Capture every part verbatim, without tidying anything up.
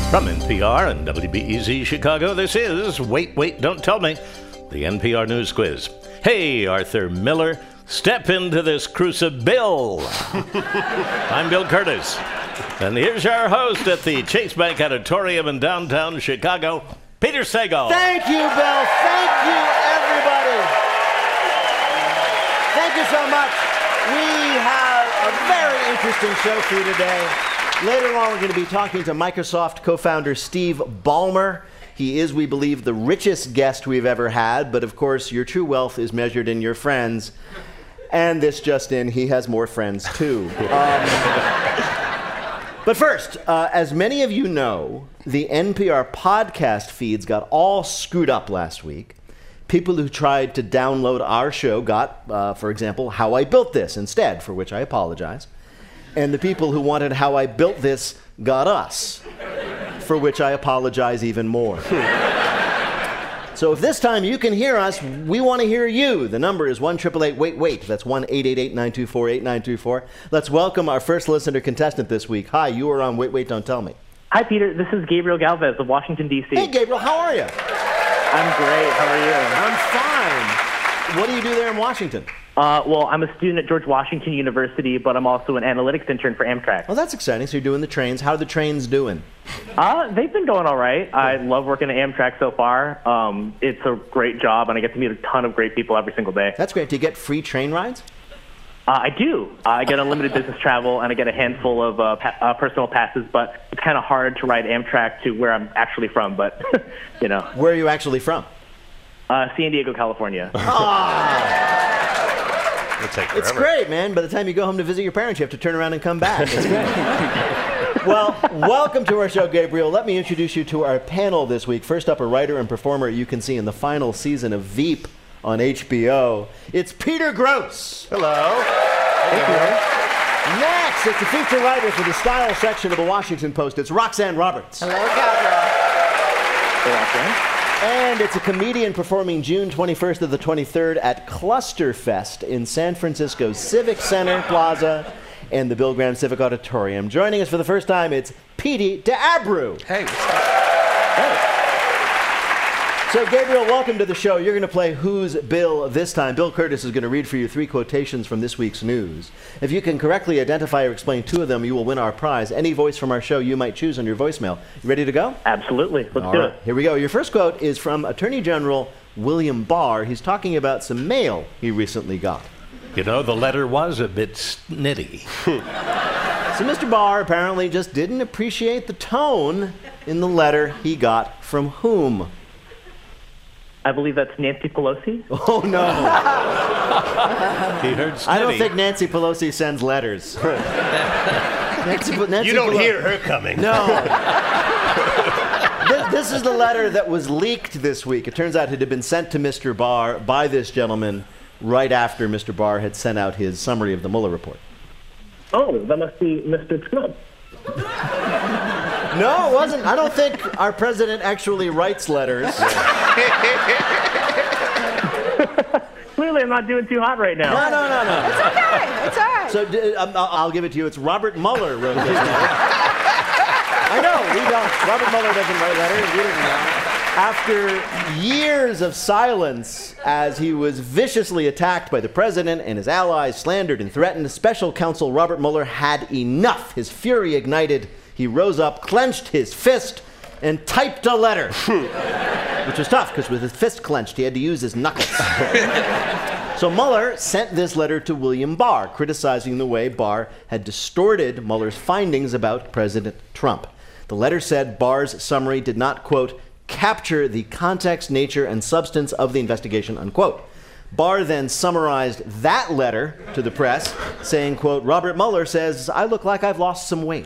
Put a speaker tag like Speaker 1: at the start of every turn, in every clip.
Speaker 1: From N P R and W B E Z Chicago, this is Wait, Wait, Don't Tell Me, the N P R News Quiz. Hey, Arthur Miller, step into this crucible. I'm Bill Curtis, and here's your host at the Chase Bank Auditorium in downtown Chicago, Peter Sagal.
Speaker 2: Thank you, Bill. Thank you, everybody. Thank you so much. We have a very interesting show for you today. Later on, we're going to be talking to Microsoft co-founder Steve Ballmer. He is, we believe, the richest guest we've ever had, but of course, your true wealth is measured in your friends. And this just in, he has more friends too. Um, but first, uh, as many of you know, the N P R podcast feeds got all screwed up last week. People who tried to download our show got, uh, for example, How I Built This instead, for which I apologize. And the people who wanted How I Built This got us, for which I apologize even more. So if this time you can hear us, we want to hear you. The number is one eight eight eight wait wait. That's one eight eight eight nine two four eight nine two four. Let's welcome our first listener contestant this week. Hi, you are on Wait, Wait, Don't Tell Me.
Speaker 3: Hi, Peter. This is Gabriel Galvez of Washington, D C
Speaker 2: Hey, Gabriel, how are you?
Speaker 3: I'm great. How are you?
Speaker 2: I'm fine. What do you do there in Washington?
Speaker 3: Uh, well, I'm a student at George Washington University, but I'm also an analytics intern for Amtrak.
Speaker 2: Well, that's exciting. So you're doing the trains. How are the trains doing?
Speaker 3: Uh, they've been going all right. I love working at Amtrak so far. Um, it's a great job, and I get to meet a ton of great people every single day.
Speaker 2: That's great. Do you get free train rides?
Speaker 3: Uh, I do. Uh, I get unlimited business travel, and I get a handful of uh, pa- uh, personal passes, but it's kind of hard to ride Amtrak to where I'm actually from, but, you know.
Speaker 2: Where are you actually from?
Speaker 3: Uh, San Diego, California.
Speaker 2: Oh.
Speaker 1: Take
Speaker 2: it's great, man. By the time you go home to visit your parents, you have to turn around and come back. It's great. Well, welcome to our show, Gabriel. Let me introduce you to our panel this week. First up, a writer and performer you can see in the final season of Veep on H B O. It's Peter Grosz.
Speaker 1: Hello.
Speaker 2: Thank you. Next, it's a feature writer for the style section of the Washington Post. It's Roxanne Roberts.
Speaker 4: Hello, Gabriel.
Speaker 3: Hey, Roxanne.
Speaker 2: And it's a comedian performing June twenty-first to the twenty-third at Clusterfest in San Francisco's Civic Center Plaza and the Bill Graham Civic Auditorium. Joining us for the first time, it's Petey DeAbreu.
Speaker 4: Hey.
Speaker 2: Hey. So, Gabriel, welcome to the show. You're going to play Who's Bill this time. Bill Curtis is going to read for you three quotations from this week's news. If you can correctly identify or explain two of them, you will win our prize. Any voice from our show you might choose on your voicemail. You ready to go?
Speaker 3: Absolutely. Let's
Speaker 2: All
Speaker 3: do
Speaker 2: right.
Speaker 3: it.
Speaker 2: Here we go. Your first quote is from Attorney General William Barr. He's talking about some mail he recently got.
Speaker 1: You know, the letter was a bit snitty.
Speaker 2: So Mister Barr apparently just didn't appreciate the tone in the letter he got from whom?
Speaker 3: I believe that's Nancy Pelosi.
Speaker 2: Oh, no.
Speaker 1: He heard snitty.
Speaker 2: I don't think Nancy Pelosi sends letters. Nancy, Nancy
Speaker 5: You don't
Speaker 2: Pelo-
Speaker 5: hear her coming.
Speaker 2: No. this, this is the letter that was leaked this week. It turns out it had been sent to Mister Barr by this gentleman right after Mister Barr had sent out his summary of the Mueller report.
Speaker 3: Oh, that must be Mister Trump.
Speaker 2: No, it wasn't. I don't think our president actually writes letters.
Speaker 3: Clearly, I'm not doing too hot right now.
Speaker 2: No, no, no, no.
Speaker 4: It's okay. It's all right.
Speaker 2: So d- um, I'll I'll give it to you. It's Robert Mueller wrote this letter. I know, we don't. Robert Mueller doesn't write letters. We didn't know. After years of silence, as he was viciously attacked by the president and his allies, slandered and threatened, Special Counsel Robert Mueller had enough. His fury ignited. He rose up, clenched his fist, and typed a letter. Which was tough, because with his fist clenched, he had to use his knuckles. So Mueller sent this letter to William Barr, criticizing the way Barr had distorted Mueller's findings about President Trump. The letter said Barr's summary did not, quote, capture the context, nature, and substance of the investigation, unquote. Barr then summarized that letter to the press, saying, quote, Robert Mueller says, I look like I've lost some weight.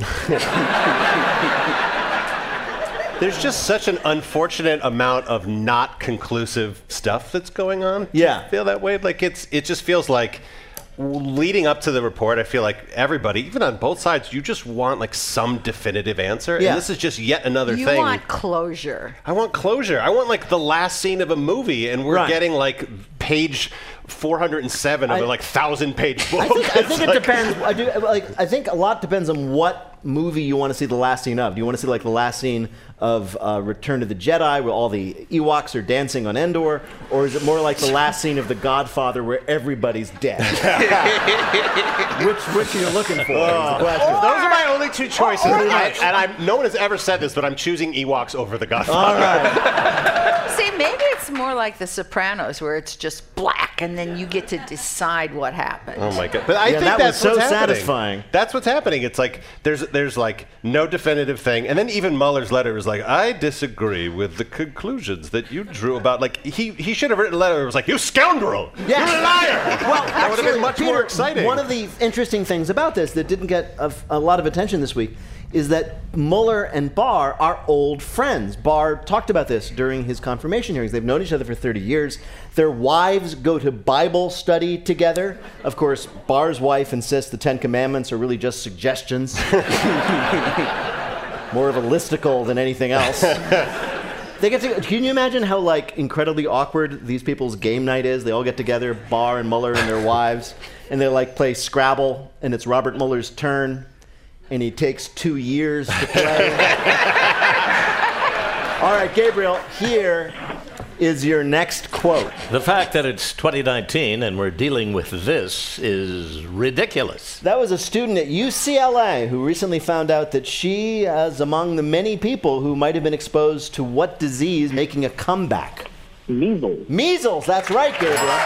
Speaker 5: There's just such an unfortunate amount of not conclusive stuff that's going on.
Speaker 2: Yeah.
Speaker 5: Do you feel that way? Like it's it just feels like leading up to the report, I feel like everybody, even on both sides, you just want like some definitive answer.
Speaker 2: Yeah.
Speaker 5: And this is just yet another
Speaker 4: You
Speaker 5: thing.
Speaker 4: want closure.
Speaker 5: I want closure. I want like the last scene of a movie, and we're
Speaker 2: Right.
Speaker 5: getting like page four hundred seven of
Speaker 2: I-
Speaker 5: a like thousand page book.
Speaker 2: I think, I think it
Speaker 5: It's like-
Speaker 2: depends. I do like. I think a lot depends on what movie you want to see the last scene of? Do you want to see like the last scene of uh, Return of the Jedi, where all the Ewoks are dancing on Endor, or is it more like the last scene of The Godfather, where everybody's dead? which which are you looking for? is the question.
Speaker 5: Those are my only two choices.
Speaker 2: Pretty
Speaker 5: I,
Speaker 2: much.
Speaker 5: and I'm, no one has ever said this, but I'm choosing Ewoks over The Godfather.
Speaker 2: All right.
Speaker 4: See, maybe it's more like The Sopranos, where it's just black, and then you get to decide what happened.
Speaker 5: Oh my god! But I
Speaker 2: Yeah,
Speaker 5: think
Speaker 2: that was
Speaker 5: that's
Speaker 2: so
Speaker 5: what's happening.
Speaker 2: satisfying.
Speaker 5: That's what's happening. It's like there's there's like no definitive thing, and then even Mueller's letter was like, I disagree with the conclusions that you drew about. Like he he should have written a letter that was like, you scoundrel,
Speaker 2: Yes.
Speaker 5: you're a liar.
Speaker 2: Well,
Speaker 5: that would have been much
Speaker 2: Peter,
Speaker 5: more exciting.
Speaker 2: One of the interesting things about this that didn't get a, a lot of attention this week is that Mueller and Barr are old friends. Barr talked about this during his confirmation hearings. They've known each other for thirty years. Their wives go to Bible study together. Of course, Barr's wife insists the Ten Commandments are really just suggestions. More of a listicle than anything else. They get to, can you imagine how like incredibly awkward these people's game night is? They all get together, Barr and Mueller and their wives, and they like play Scrabble, and it's Robert Mueller's turn, and he takes two years to play. All right, Gabriel, here is your next quote.
Speaker 1: The fact that it's twenty nineteen and we're dealing with this is ridiculous.
Speaker 2: That was a student at U C L A who recently found out that she is among the many people who might have been exposed to what disease making a comeback?
Speaker 3: Measles.
Speaker 2: Measles, that's right, Gabriel.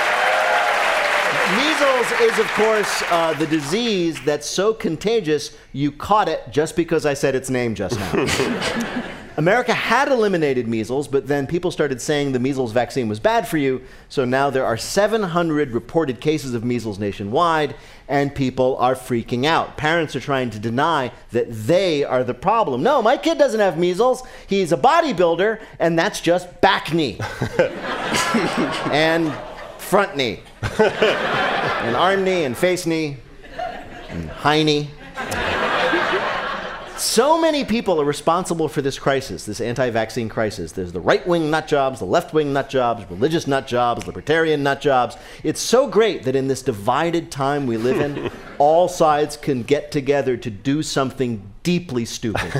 Speaker 2: Measles is, of course, uh, the disease that's so contagious you caught it just because I said its name just now. America had eliminated measles, but then people started saying the measles vaccine was bad for you, so now there are seven hundred reported cases of measles nationwide, and people are freaking out. Parents are trying to deny that they are the problem. No, my kid doesn't have measles. He's a bodybuilder, and that's just back knee. And front knee. And arm knee, and face knee, and high knee. So many people are responsible for this crisis, this anti-vaccine crisis. There's the right-wing nut jobs, the left-wing nut jobs, religious nut jobs, libertarian nut jobs. It's so great that in this divided time we live in, all sides can get together to do something deeply stupid.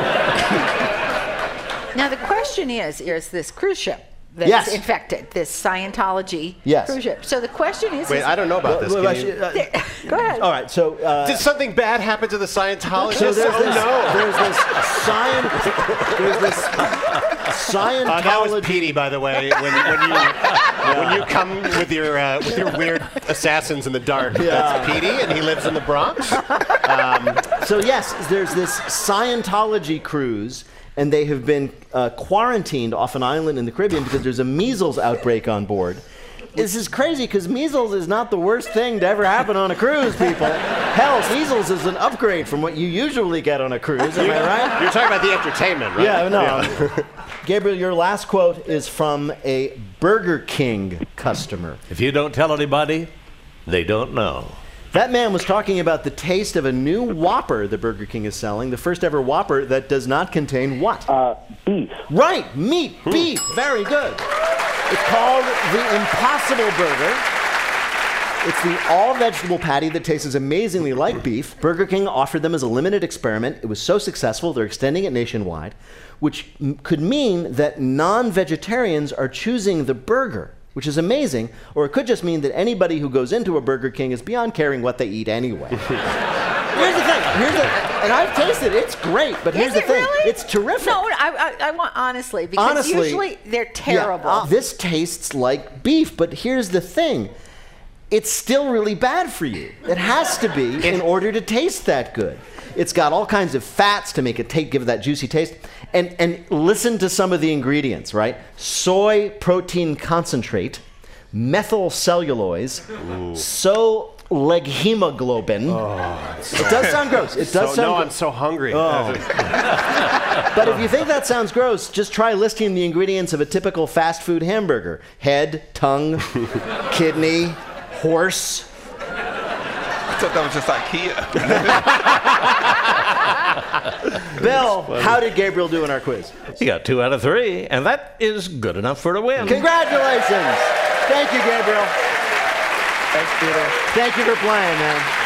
Speaker 4: Now, the question is, is this cruise ship that's
Speaker 2: Yes.
Speaker 4: infected, this Scientology
Speaker 2: Yes.
Speaker 4: cruise ship. So the question is...
Speaker 5: Wait,
Speaker 4: is
Speaker 5: I don't know about this.
Speaker 2: Well,
Speaker 5: Can
Speaker 2: actually,
Speaker 5: you-
Speaker 2: uh,
Speaker 4: Go ahead.
Speaker 2: all right, so... Uh,
Speaker 5: Did something bad happen to the Scientologists?
Speaker 2: so there's
Speaker 5: oh
Speaker 2: this,
Speaker 5: no!
Speaker 2: there's this science... There's this Scientology...
Speaker 5: Uh, that was Petey, by the way. When, when you when you come with your uh, with your weird assassins in the dark,
Speaker 2: Yeah.
Speaker 5: that's Petey, and he lives in the Bronx.
Speaker 2: So yes, there's this Scientology cruise, and they have been uh, quarantined off an island in the Caribbean because there's a measles outbreak on board. This is crazy because measles is not the worst thing to ever happen on a cruise, people. Hell, measles is an upgrade from what you usually get on a cruise, am I right?
Speaker 5: You're talking about the entertainment, right?
Speaker 2: Yeah, no. Gabriel, your last quote is from a Burger King customer.
Speaker 1: If you don't tell anybody, they don't know.
Speaker 2: That man was talking about the taste of a new Whopper that Burger King is selling, the first ever Whopper that does not contain what?
Speaker 3: Uh, beef.
Speaker 2: Right, meat, beef, very good. It's called the Impossible Burger. It's the all-vegetable patty that tastes amazingly like beef. Burger King offered them as a limited experiment. It was so successful, they're extending it nationwide, which m- could mean that non-vegetarians are choosing the burger, which is amazing, or it could just mean that anybody who goes into a Burger King is beyond caring what they eat anyway. Here's the thing, here's the, and I've tasted it, it's great, but here's
Speaker 4: Is
Speaker 2: the
Speaker 4: it
Speaker 2: thing,
Speaker 4: really?
Speaker 2: it's terrific.
Speaker 4: No, I, I, I want honestly, because
Speaker 2: Honestly,
Speaker 4: usually they're terrible.
Speaker 2: Yeah, uh, this tastes like beef, but here's the thing. It's still really bad for you. It has to be in order to taste that good. It's got all kinds of fats to make it take, give it that juicy taste. And, and listen to some of the ingredients, right? Soy protein concentrate, methyl cellulose, so leghemoglobin.
Speaker 5: Oh,
Speaker 2: it does sound gross. It does
Speaker 5: so,
Speaker 2: sound
Speaker 5: no,
Speaker 2: gro-
Speaker 5: I'm so hungry.
Speaker 2: But if you think that sounds gross, just try listing the ingredients of a typical fast food hamburger. Head, tongue, kidney, horse.
Speaker 6: I thought that was just IKEA.
Speaker 2: Bill, how did Gabriel do in our quiz?
Speaker 1: You got two out of three, and that is good enough for a win.
Speaker 2: Congratulations. Thank you, Gabriel.
Speaker 6: Thanks, Peter.
Speaker 2: Thank you for playing, man.